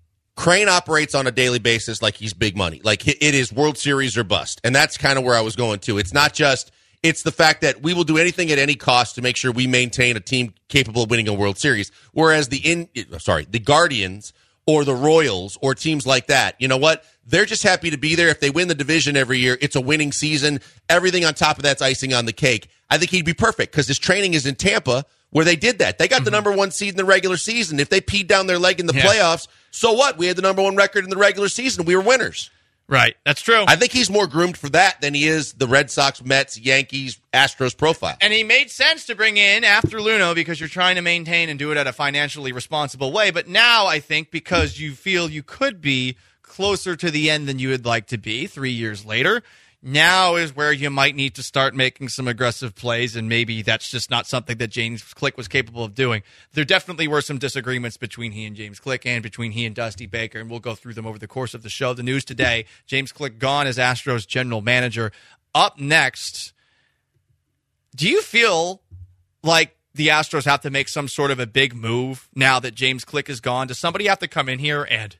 Speaker 3: Crane operates on a daily basis like he's big money. Like it is World Series or bust. And that's kind of where I was going to. It's not just It's the fact that we will do anything at any cost to make sure we maintain a team capable of winning a World Series. Whereas the Guardians or the Royals or teams like that, you know what? They're just happy to be there. If they win the division every year, it's a winning season. Everything on top of that's icing on the cake. I think he'd be perfect because his training is in Tampa where they did that. They got the number one seed in the regular season. If they peed down their leg in the playoffs, so what? We had the number one record in the regular season. We were winners.
Speaker 4: Right. That's true.
Speaker 3: I think he's more groomed for that than he is the Red Sox, Mets, Yankees, Astros profile.
Speaker 4: And he made sense to bring in after Luno because you're trying to maintain and do it at a financially responsible way. But now I think because you feel you could be closer to the end than you would like to be 3 years later, now is where you might need to start making some aggressive plays, and maybe that's just not something that James Click was capable of doing. There definitely were some disagreements between he and James Click and between he and Dusty Baker, and we'll go through them over the course of the show. The news today, James Click gone as Astros general manager. Up next, do you feel like the Astros have to make some sort of a big move now that James Click is gone? Does somebody have to come in here and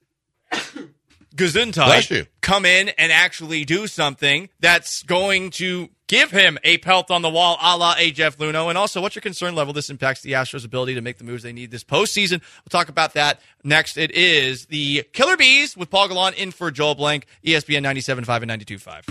Speaker 4: Gesundheit come in and actually do something that's going to give him a pelt on the wall a la a Jeff Luno? And also, what's your concern level this impacts the Astros' ability to make the moves they need this postseason? We'll talk about that next. It is the Killer Bees with Paul Gallant in for Joel Blank, ESPN 97.5 and 92.5.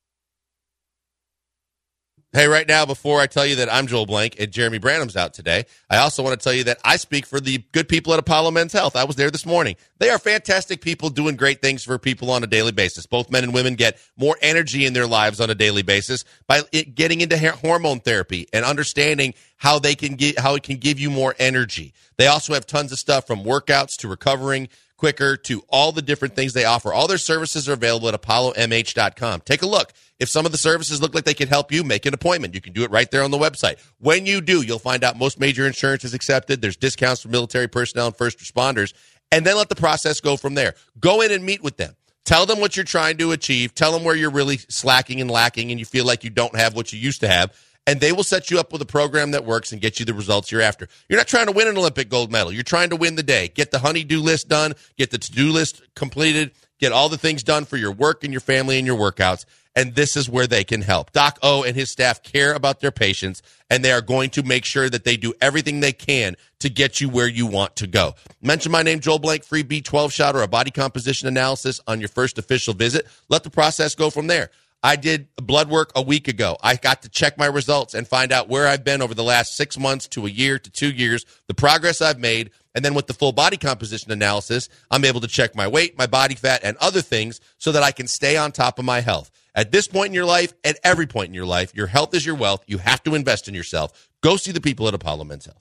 Speaker 3: Hey, right now, before I tell you that I'm Joel Blank and Jeremy Branham's out today, I also want to tell you that I speak for the good people at Apollo Men's Health. I was there this morning. They are fantastic people doing great things for people on a daily basis. Both men and women get more energy in their lives on a daily basis by getting into hormone therapy and understanding how it can give you more energy. They also have tons of stuff from workouts to recovering quicker to all the different things they offer. All their services are available at apollomh.com. Take a look. If some of the services look like they can help you, make an appointment. You can do it right there on the website. When you do, you'll find out most major insurance is accepted. There's discounts for military personnel and first responders. And then let the process go from there. Go in and meet with them. Tell them what you're trying to achieve. Tell them where you're really slacking and lacking and you feel like you don't have what you used to have. And they will set you up with a program that works and get you the results you're after. You're not trying to win an Olympic gold medal. You're trying to win the day. Get the honey-do list done. Get the to-do list completed. Get all the things done for your work and your family and your workouts. And this is where they can help. Doc O and his staff care about their patients, and they are going to make sure that they do everything they can to get you where you want to go. Mention my name, Joel Blank, free B12 shot or a body composition analysis on your first official visit. Let the process go from there. I did blood work a week ago. I got to check my results and find out where I've been over the last 6 months to a year to 2 years, the progress I've made. And then with the full body composition analysis, I'm able to check my weight, my body fat, and other things so that I can stay on top of my health. At this point in your life, at every point in your life, your health is your wealth. You have to invest in yourself. Go see the people at Apollo Men's Health.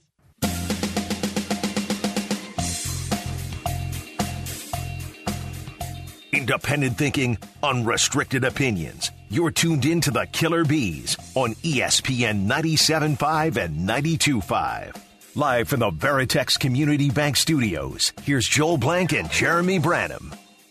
Speaker 1: Independent thinking, unrestricted opinions. You're tuned in to the Killer Bees on ESPN 97.5 and 92.5. Live from the Veritex Community Bank Studios, here's Joel Blank and Jeremy Branham.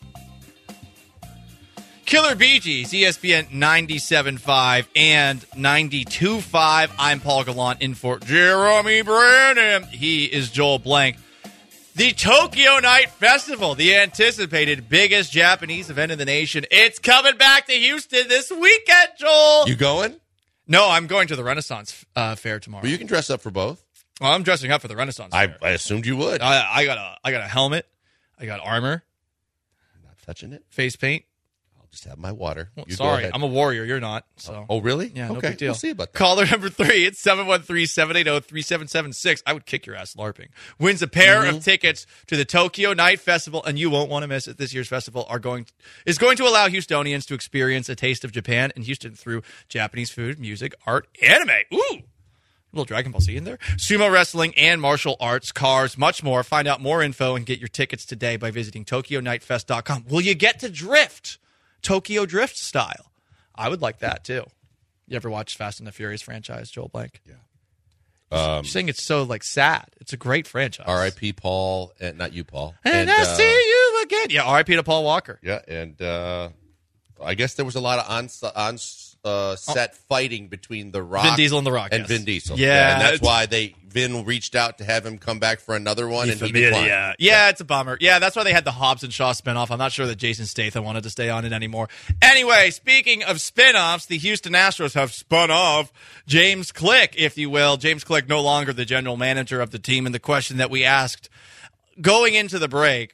Speaker 4: Killer Bee Gees, ESPN 97.5 and 92.5. I'm Paul Gallant in for Jeremy Branham. He is Joel Blank. The Tokyo Night Festival, the anticipated biggest Japanese event in the nation. It's coming back to Houston this weekend, Joel.
Speaker 3: You going?
Speaker 4: No, I'm going to the Renaissance Fair tomorrow.
Speaker 3: Well, you can dress up for both.
Speaker 4: Well, I'm dressing up for the Renaissance Fair.
Speaker 3: I assumed you would.
Speaker 4: I got a helmet. I got armor.
Speaker 3: I'm not touching it.
Speaker 4: Face paint.
Speaker 3: I'll just have my water.
Speaker 4: Well, sorry, I'm a warrior. You're not. So.
Speaker 3: Oh, really?
Speaker 4: Yeah, no
Speaker 3: okay.
Speaker 4: big deal.
Speaker 3: We'll see about that.
Speaker 4: Caller number 3, it's 713-780-3776. I would kick your ass LARPing. Wins a pair of tickets to the Tokyo Night Festival, and you won't want to miss it. This year's festival is going to allow Houstonians to experience a taste of Japan and Houston through Japanese food, music, art, anime. Ooh! A little Dragon Ball Z in there. Sumo wrestling and martial arts, cars, much more. Find out more info and get your tickets today by visiting TokyoNightFest.com. Will you get to drift? Tokyo Drift style. I would like that, too. You ever watch Fast and the Furious franchise, Joel Blank?
Speaker 3: Yeah.
Speaker 4: You're saying it's so, sad. It's a great franchise.
Speaker 3: R.I.P. Paul, not you, Paul.
Speaker 4: And I see you again. Yeah, R.I.P. to Paul Walker.
Speaker 3: Yeah, and I guess there was a lot of set fighting between The Rock,
Speaker 4: Vin Diesel and The Rock,
Speaker 3: and
Speaker 4: yes.
Speaker 3: Vin Diesel.
Speaker 4: Yeah,
Speaker 3: and that's why Vin reached out to have him come back for another one, and he declined.
Speaker 4: Yeah, it's a bummer. Yeah, that's why they had the Hobbs and Shaw spinoff. I'm not sure that Jason Statham wanted to stay on it anymore. Anyway, speaking of spinoffs, the Houston Astros have spun off James Click, if you will. James Click no longer the general manager of the team, and the question that we asked going into the break,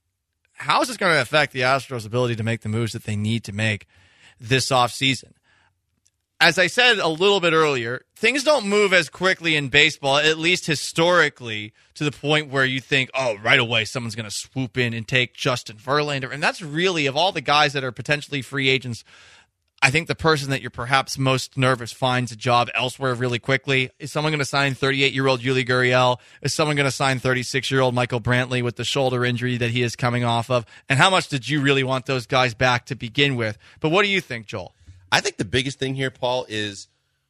Speaker 4: how is this going to affect the Astros' ability to make the moves that they need to make this offseason? As I said a little bit earlier, things don't move as quickly in baseball, at least historically, to the point where you think, oh, right away someone's going to swoop in and take Justin Verlander. And that's really, of all the guys that are potentially free agents, I think the person that you're perhaps most nervous finds a job elsewhere really quickly. Is someone going to sign 38-year-old Yuli Gurriel? Is someone going to sign 36-year-old Michael Brantley with the shoulder injury that he is coming off of? And how much did you really want those guys back to begin with? But what do you think, Joel?
Speaker 3: I think the biggest thing here, Paul, is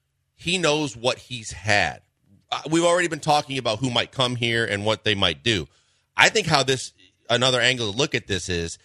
Speaker 3: he knows what he's had. We've already been talking about who might come here and what they might do. I think another angle to look at this is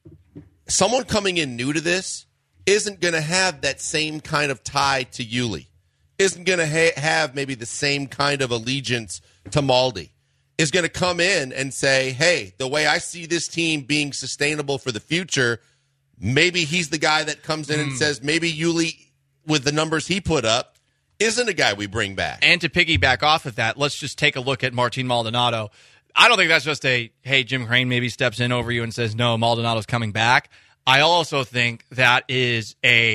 Speaker 3: someone coming in new to this isn't going to have that same kind of tie to Yuli, isn't going to have maybe the same kind of allegiance to Maldi, is going to come in and say, hey, the way I see this team being sustainable for the future, maybe he's the guy that comes in and says maybe Yuli, with the numbers he put up, isn't a guy we bring back.
Speaker 4: And to piggyback off of that, let's just take a look at Martin Maldonado. I don't think that's just hey, Jim Crane maybe steps in over you and says, no, Maldonado's coming back. I also think that is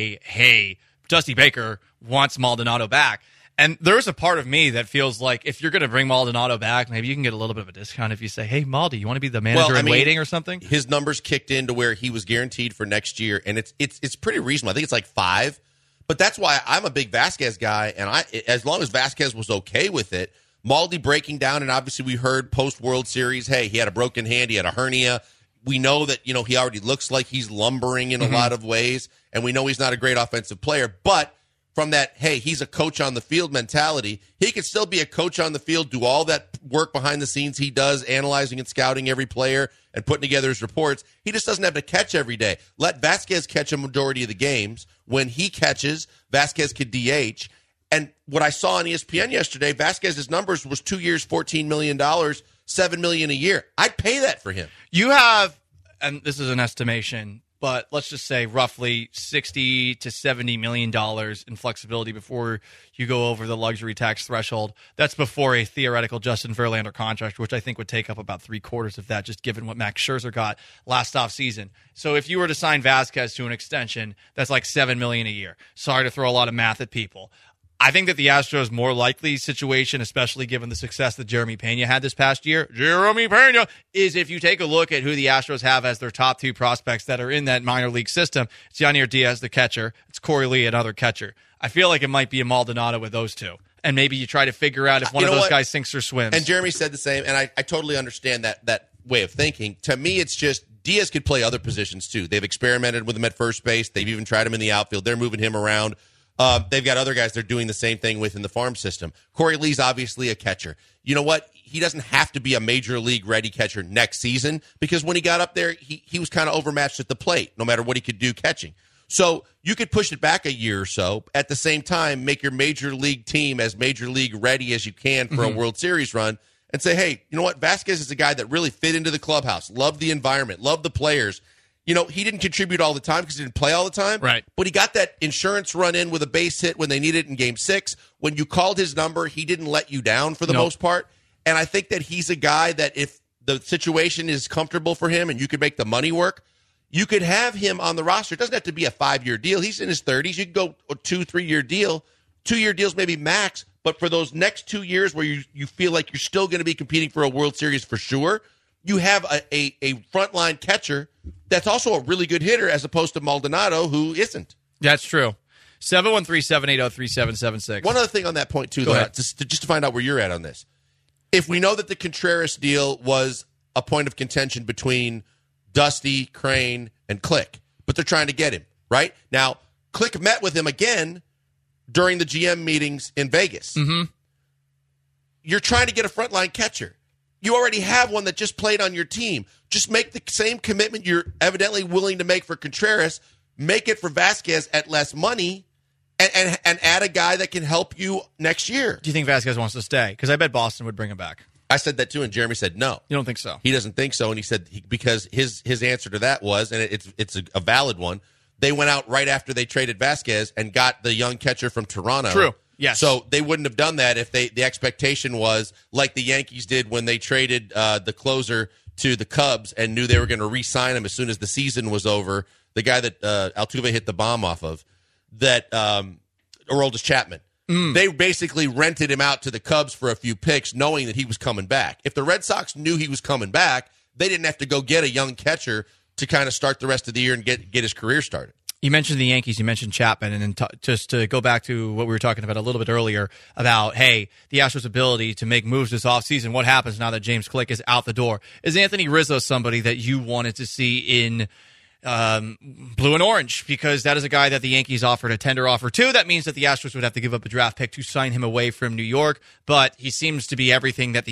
Speaker 4: hey, Dusty Baker wants Maldonado back. And there's a part of me that feels like if you're going to bring Maldonado back, maybe you can get a little bit of a discount if you say, hey, Maldi, you want to be the manager in waiting or something?
Speaker 3: His numbers kicked in to where he was guaranteed for next year, and it's pretty reasonable. I think it's like 5. But that's why I'm a big Vasquez guy, and as long as Vasquez was okay with it, Maldi breaking down, and obviously we heard post-World Series, hey, he had a broken hand, he had a hernia. We know that, he already looks like he's lumbering in a lot of ways, and we know he's not a great offensive player, but from that, hey, he's a coach on the field mentality, he could still be a coach on the field, do all that work behind the scenes he does, analyzing and scouting every player and putting together his reports. He just doesn't have to catch every day. Let Vasquez catch a majority of the games. When he catches, Vasquez could DH. And what I saw on ESPN yesterday, Vasquez's numbers was 2 years, $14 million, $7 million a year. I'd pay that for him.
Speaker 4: You have, and this is an estimation, but let's just say roughly $60 to $70 million in flexibility before you go over the luxury tax threshold. That's before a theoretical Justin Verlander contract, which I think would take up about 3/4 of that, just given what Max Scherzer got last offseason. So if you were to sign Vasquez to an extension, that's like $7 million a year. Sorry to throw a lot of math at people. I think that the Astros' more likely situation, especially given the success that Jeremy Pena had this past year, is if you take a look at who the Astros have as their top 2 prospects that are in that minor league system. It's Yanier Diaz, the catcher. It's Corey Lee, another catcher. I feel like it might be a Maldonado with those two. And maybe you try to figure out if one of those guys sinks or swims.
Speaker 3: And Jeremy said the same, and I totally understand that way of thinking. To me, it's just Diaz could play other positions too. They've experimented with him at first base. They've even tried him in the outfield. They're moving him around. They've got other guys they're doing the same thing with in the farm system. Corey Lee's obviously a catcher. You know what? He doesn't have to be a major league ready catcher next season because when he got up there, he was kind of overmatched at the plate, no matter what he could do catching. So you could push it back a year or so. At the same time, make your major league team as major league ready as you can for a World Series run and say, hey, you know what? Vasquez is a guy that really fit into the clubhouse, loved the environment, loved the players. He didn't contribute all the time because he didn't play all the time.
Speaker 4: Right.
Speaker 3: But he got that insurance run in with a base hit when they needed it in Game 6. When you called his number, he didn't let you down for the most part. And I think that he's a guy that if the situation is comfortable for him and you could make the money work, you could have him on the roster. It doesn't have to be a 5-year deal. He's in his 30s. You could go a 2-3-year deal. 2-year deals maybe max. But for those next 2 years where you feel like you're still going to be competing for a World Series for sure, you have a frontline catcher that's also a really good hitter as opposed to Maldonado, who isn't.
Speaker 4: That's true. 713-780-3776.
Speaker 3: One other thing on that point, too, though, just to find out where you're at on this. If we know that the Contreras deal was a point of contention between Dusty, Crane, and Click, but they're trying to get him, right? Now, Click met with him again during the GM meetings in Vegas. Mm-hmm. You're trying to get a frontline catcher. You already have one that just played on your team. Just make the same commitment you're evidently willing to make for Contreras. Make it for Vasquez at less money and add a guy that can help you next year.
Speaker 4: Do you think Vasquez wants to stay? Because I bet Boston would bring him back.
Speaker 3: I said that too, and Jeremy said no.
Speaker 4: You don't think so?
Speaker 3: He doesn't think so, and he said because his answer to that was, and it's a valid one, they went out right after they traded Vasquez and got the young catcher from Toronto.
Speaker 4: True. Yes.
Speaker 3: So they wouldn't have done that if the expectation was like the Yankees did when they traded the closer to the Cubs and knew they were going to re-sign him as soon as the season was over. The guy that Altuve hit the bomb off of, that Aroldis Chapman. They basically rented him out to the Cubs for a few picks, knowing that he was coming back. If the Red Sox knew he was coming back, they didn't have to go get a young catcher to kind of start the rest of the year and get his career started.
Speaker 4: You mentioned the Yankees, you mentioned Chapman, and then just to go back to what we were talking about a little bit earlier about, hey, the Astros' ability to make moves this offseason, what happens now that James Click is out the door? Is Anthony Rizzo somebody that you wanted to see in blue and orange? Because that is a guy that the Yankees offered a tender offer to. That means that the Astros would have to give up a draft pick to sign him away from New York, but he seems to be everything that the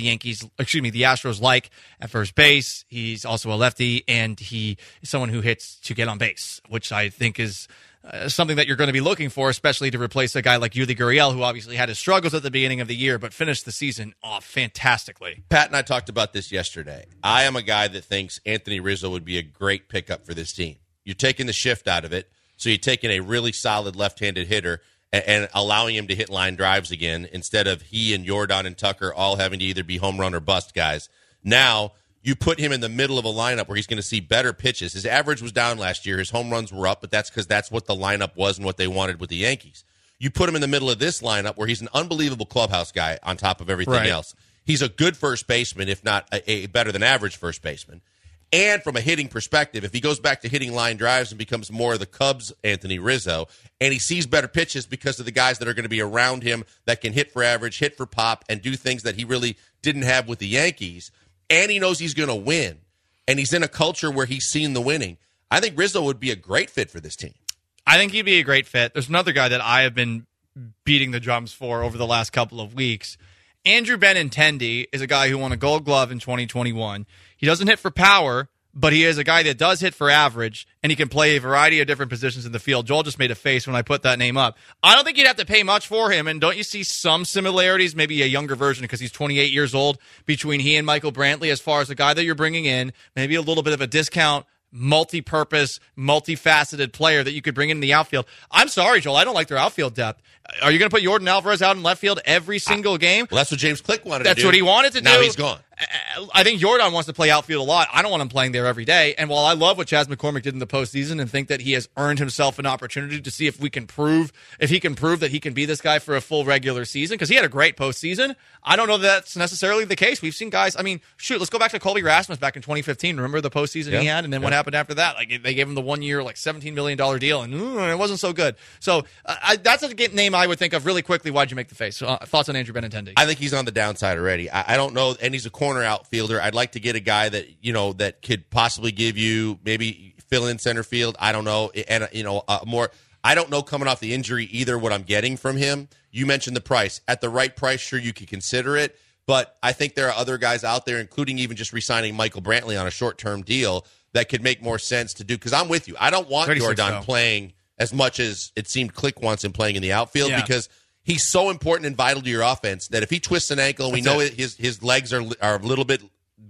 Speaker 4: Astros like at first base. He's also a lefty, and he is someone who hits to get on base, which I think is something that you're going to be looking for, especially to replace a guy like Yuli Gurriel, who obviously had his struggles at the beginning of the year, but finished the season off fantastically.
Speaker 3: Pat and I talked about this yesterday. I am a guy that thinks Anthony Rizzo would be a great pickup for this team. You're taking the shift out of it, so you're taking a really solid left-handed hitter and allowing him to hit line drives again instead of he and Yordan and Tucker all having to either be home run or bust guys. Now you put him in the middle of a lineup where he's going to see better pitches. His average was down last year. His home runs were up, but that's because that's what the lineup was and what they wanted with the Yankees. You put him in the middle of this lineup where he's an unbelievable clubhouse guy on top of everything else. He's a good first baseman, if not a better than average first baseman. And from a hitting perspective, if he goes back to hitting line drives and becomes more of the Cubs Anthony Rizzo, and he sees better pitches because of the guys that are going to be around him that can hit for average, hit for pop, and do things that he really didn't have with the Yankees, and he knows he's going to win, and he's in a culture where he's seen the winning, I think Rizzo would be a great fit for this team.
Speaker 4: I think he'd be a great fit. There's another guy that I have been beating the drums for over the last couple of weeks. Andrew Benintendi is a guy who won a Gold Glove in 2021. He doesn't hit for power, but he is a guy that does hit for average, and he can play a variety of different positions in the field. Joel just made a face when I put that name up. I don't think you'd have to pay much for him, and don't you see some similarities, maybe a younger version because he's 28 years old, between he and Michael Brantley as far as the guy that you're bringing in, maybe a little bit of a discount, multi-purpose, multifaceted player that you could bring in the outfield. I'm sorry, Joel, I don't like their outfield depth. Are you going to put Yordan Alvarez out in left field every single game?
Speaker 3: Well, that's what James Click wanted to do.
Speaker 4: That's what he wanted to do.
Speaker 3: Now he's gone.
Speaker 4: I think Yordan wants to play outfield a lot. I don't want him playing there every day. And while I love what Chas McCormick did in the postseason and think that he has earned himself an opportunity to see if he can prove that he can be this guy for a full regular season, because he had a great postseason, I don't know that that's necessarily the case. We've seen guys, let's go back to Colby Rasmus back in 2015. Remember the postseason he had? And then what happened after that? Like, they gave him the 1 year, $17 million deal, and it wasn't so good. So that's a name I would think of really quickly. Why'd you make the face? Thoughts on Andrew Benintendi?
Speaker 3: I think he's on the downside already. I don't know, and he's a corner outfielder. I'd like to get a guy that that could possibly give you maybe fill in center field. I don't know, and more. I don't know coming off the injury either what I'm getting from him. You mentioned the price. At the right price, sure, you could consider it, but I think there are other guys out there, including even just re-signing Michael Brantley on a short-term deal, that could make more sense to do. Because I'm with you. I don't want Yordan playing as much as it seemed Click wants him playing in the outfield because he's so important and vital to your offense that if he twists an ankle and we know his legs are a little bit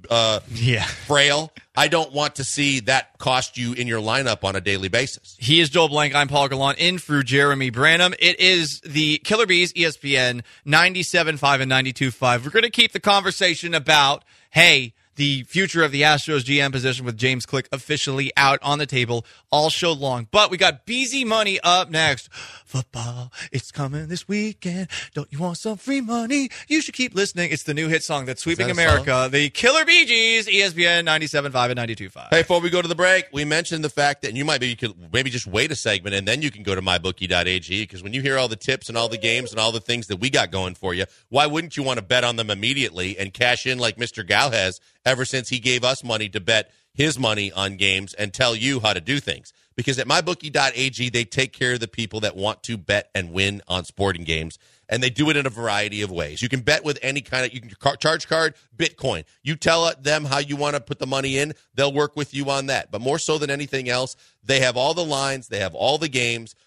Speaker 3: frail, I don't want to see that cost you in your lineup on a daily basis.
Speaker 4: He is Joel Blank. I'm Paul Gallant in for Jeremy Branham. It is the Killer Bees, ESPN 97.5 and 92.5. We're going to keep the conversation about, the future of the Astros GM position with James Click officially out on the table all show long. But we got Beezy Money up next. Football, it's coming this weekend. Don't you want some free money? You should keep listening. It's the new hit song that's sweeping America. The Killer Bee Gees, ESPN 97.5 and 92.5.
Speaker 3: Hey, before we go to the break, we mentioned the fact that you could maybe just wait a segment and then you can go to mybookie.ag, because when you hear all the tips and all the games and all the things that we got going for you, why wouldn't you want to bet on them immediately and cash in like Mr. Gal has ever since he gave us money to bet his money on games and tell you how to do things? Because at mybookie.ag, they take care of the people that want to bet and win on sporting games, and they do it in a variety of ways. You can bet with any kind of, you can charge card, Bitcoin. You tell them how you want to put the money in, they'll work with you on that. But more so than anything else, they have all the lines, they have all the games.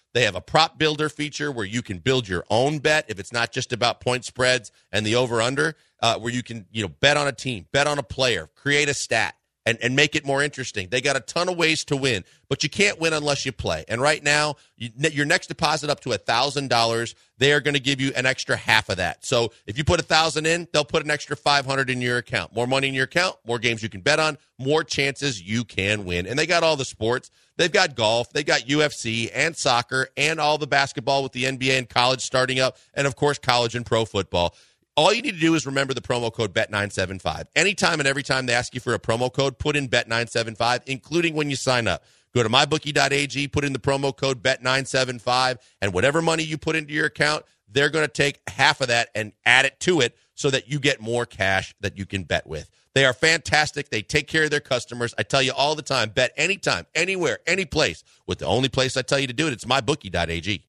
Speaker 3: They have a prop builder feature where you can build your own bet if it's not just about point spreads and the over-under, where you can bet on a team, bet on a player, create a stat, and make it more interesting. They got a ton of ways to win, but you can't win unless you play. And right now, your next deposit up to $1,000, they are going to give you an extra half of that. So if you put $1,000 in, they'll put an extra $500 in your account. More money in your account, more games you can bet on, more chances you can win. And they got all the sports. They've got golf, they got UFC and soccer and all the basketball with the NBA and college starting up, and of course college and pro football. All you need to do is remember the promo code BET975. Anytime and every time they ask you for a promo code, put in BET975, including when you sign up. Go to mybookie.ag, put in the promo code BET975, and whatever money you put into your account, they're going to take half of that and add it to it so that you get more cash that you can bet with. They are fantastic. They take care of their customers. I tell you all the time, bet anytime, anywhere, any place. With the only place I tell you to do it, it's mybookie.ag.